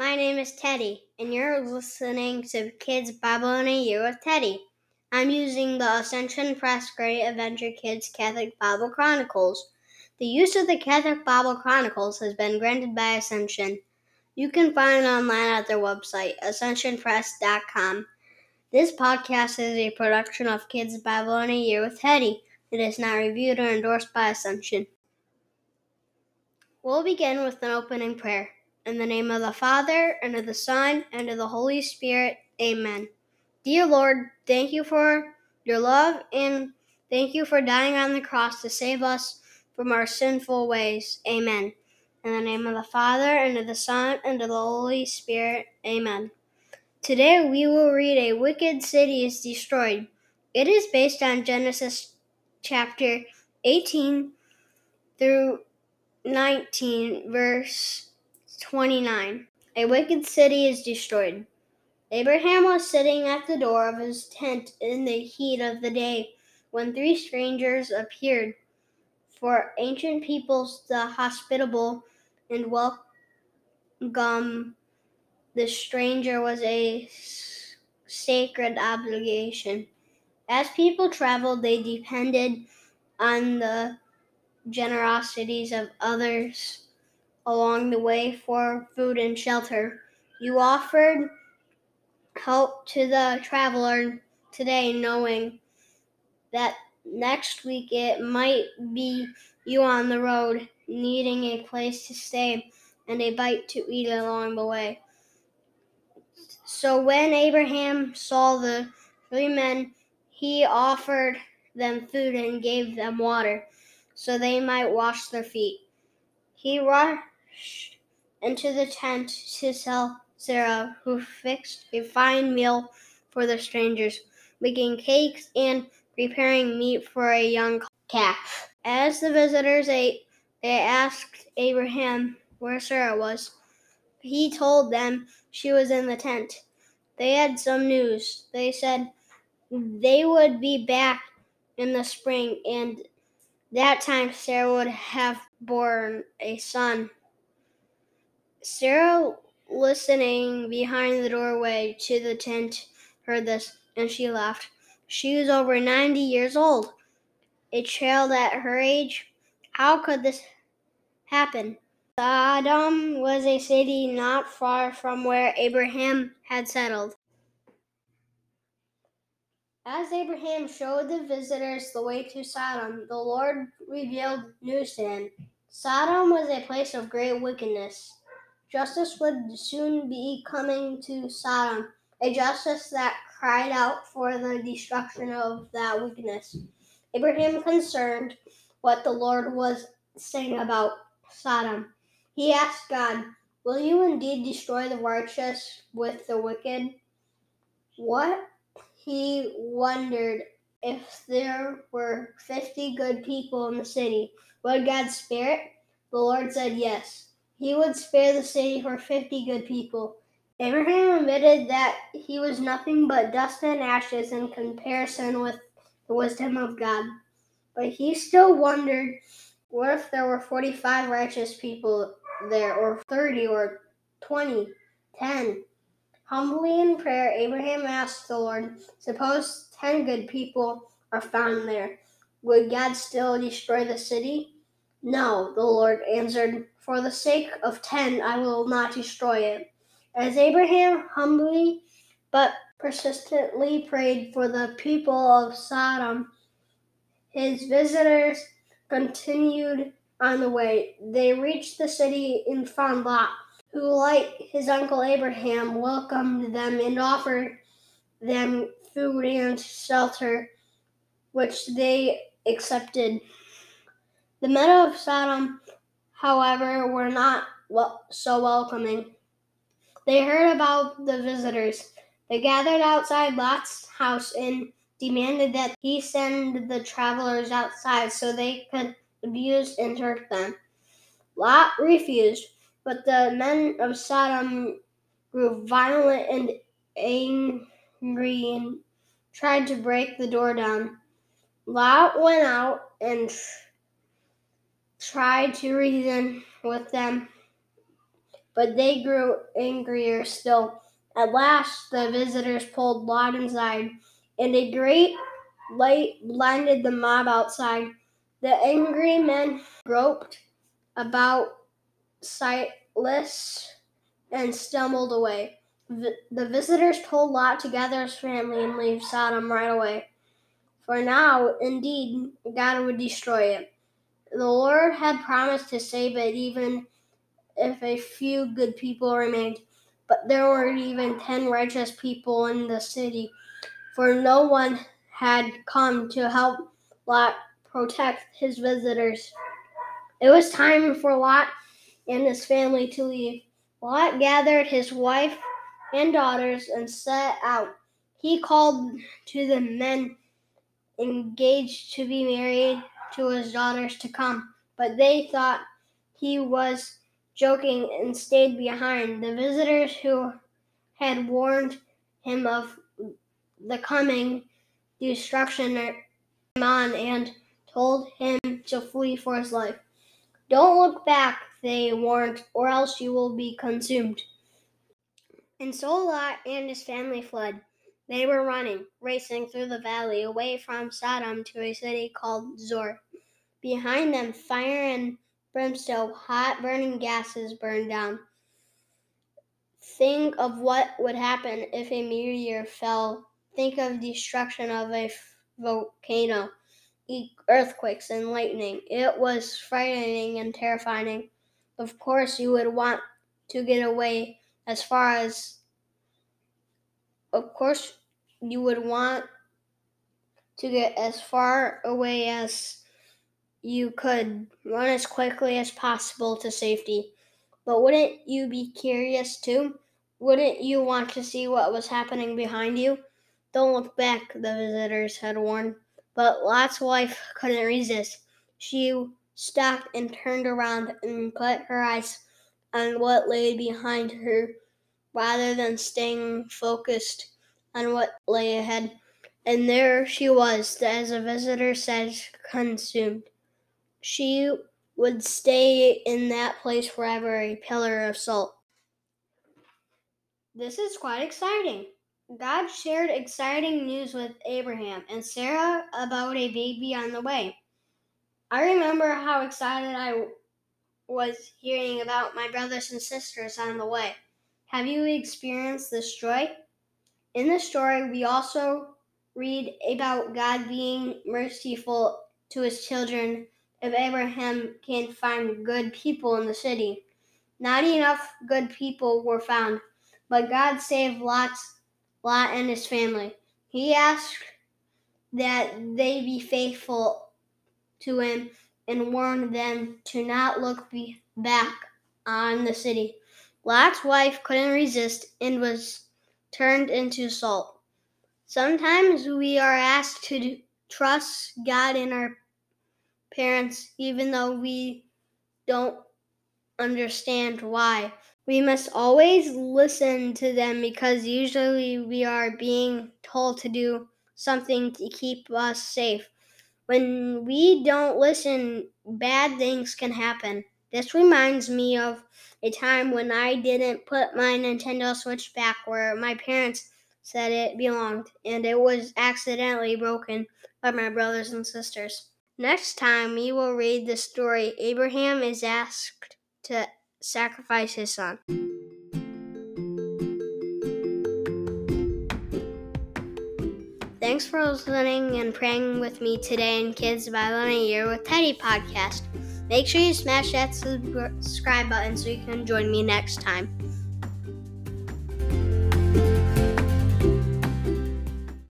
My name is Teddy, and you're listening to Kids Bible in a Year with Teddy. I'm using the Ascension Press Great Adventure Kids Catholic Bible Chronicles. The use of the Catholic Bible Chronicles has been granted by Ascension. You can find it online at their website, ascensionpress.com. This podcast is a production of Kids Bible in a Year with Teddy. It is not reviewed or endorsed by Ascension. We'll begin with an opening prayer. In the name of the Father, and of the Son, and of the Holy Spirit. Amen. Dear Lord, thank you for your love, and thank you for dying on the cross to save us from our sinful ways. Amen. In the name of the Father, and of the Son, and of the Holy Spirit. Amen. Today we will read A Wicked City is Destroyed. It is based on Genesis chapter 18 through 19, verse 29. A wicked city is destroyed. Abraham was sitting at the door of his tent in the heat of the day when three strangers appeared. For ancient peoples, the hospitable and welcome the stranger was a sacred obligation. As people traveled, they depended on the generosities of others along the way for food and shelter. You offered help to the traveler today, knowing that next week it might be you on the road, needing a place to stay and a bite to eat along the way. So when Abraham saw the three men, he offered them food and gave them water, so they might wash their feet. He rushed into the tent to tell Sarah, who fixed a fine meal for the strangers, making cakes and preparing meat for a young calf. As the visitors ate, they asked Abraham where Sarah was. He told them she was in the tent. They had some news. They said they would be back in the spring, and that time Sarah would have born a son. Sarah, listening behind the doorway to the tent, heard this, and she laughed. She was over 90 years old. A child at her age? How could this happen? Sodom was a city not far from where Abraham had settled. As Abraham showed the visitors the way to Sodom, the Lord revealed news to him. Sodom was a place of great wickedness. Justice would soon be coming to Sodom, a justice that cried out for the destruction of that wickedness. Abraham concerned what the Lord was saying about Sodom. He asked God, "Will you indeed destroy the righteous with the wicked?" What? He wondered if there were 50 good people in the city. Would God spare it? The Lord said yes. He would spare the city for 50 good people. Abraham admitted that he was nothing but dust and ashes in comparison with the wisdom of God. But he still wondered, what if there were 45 righteous people there, or 30, or 20, 10? Humbly in prayer, Abraham asked the Lord, suppose 10 good people are found there. Would God still destroy the city? No, the Lord answered, for the sake of 10, I will not destroy it. As Abraham humbly but persistently prayed for the people of Sodom, his visitors continued on the way. They reached the city and found Lot, who, like his uncle Abraham, welcomed them and offered them food and shelter, which they accepted. The men of Sodom, however, were not so welcoming. They heard about the visitors. They gathered outside Lot's house and demanded that he send the travelers outside so they could abuse and hurt them. Lot refused, but the men of Sodom grew violent and angry and tried to break the door down. Lot went out and tried to reason with them. but they grew angrier still. At last, the visitors pulled Lot inside, and a great light blinded the mob outside. The angry men groped about sightless and stumbled away. The visitors told Lot to gather his family and leave Sodom right away. For now, indeed, God would destroy it. The Lord had promised to save it even if a few good people remained. But there weren't even 10 righteous people in the city, for no one had come to help Lot protect his visitors. It was time for Lot and his family to leave. Lot gathered his wife and daughters and set out. He called to the men engaged to be married to his daughters to come, but they thought he was joking and stayed behind. The visitors who had warned him of the coming destruction came on and told him to flee for his life. Don't look back, they warned, or else you will be consumed. And so Lot and his family fled. They were running, racing through the valley, away from Sodom to a city called Zoar. Behind them, fire and brimstone, hot burning gases burned down. Think of what would happen if a meteor fell. Think of destruction of a volcano, earthquakes and lightning. It was frightening and terrifying. Of course, you would want to get away as far as Of course, you would want to get as far away as you could, run as quickly as possible to safety. But wouldn't you be curious too? Wouldn't you want to see what was happening behind you? Don't look back, the visitors had warned. But Lot's wife couldn't resist. She stopped and turned around and put her eyes on what lay behind her rather than staying focused on what lay ahead. And there she was, as the visitor said, consumed. She would stay in that place forever, a pillar of salt. This is quite exciting. God shared exciting news with Abraham and Sarah about a baby on the way. I remember how excited I was hearing about my brothers and sisters on the way. Have you experienced this joy? In the story, we also read about God being merciful to his children if Abraham can't find good people in the city. Not enough good people were found, but God saved Lot and his family. He asked that they be faithful to him and warned them to not look back on the city. Lot's wife couldn't resist and was turned into salt. Sometimes we are asked to trust God in our parents even though we don't understand why. We must always listen to them because usually we are being told to do something to keep us safe. When we don't listen, bad things can happen. This reminds me of a time when I didn't put my Nintendo Switch back where my parents said it belonged, and it was accidentally broken by my brothers and sisters. Next time, we will read the story Abraham is asked to sacrifice his son. Thanks for listening and praying with me today in Kids Bible in a Year with Teddy podcast. Make sure you smash that subscribe button so you can join me next time.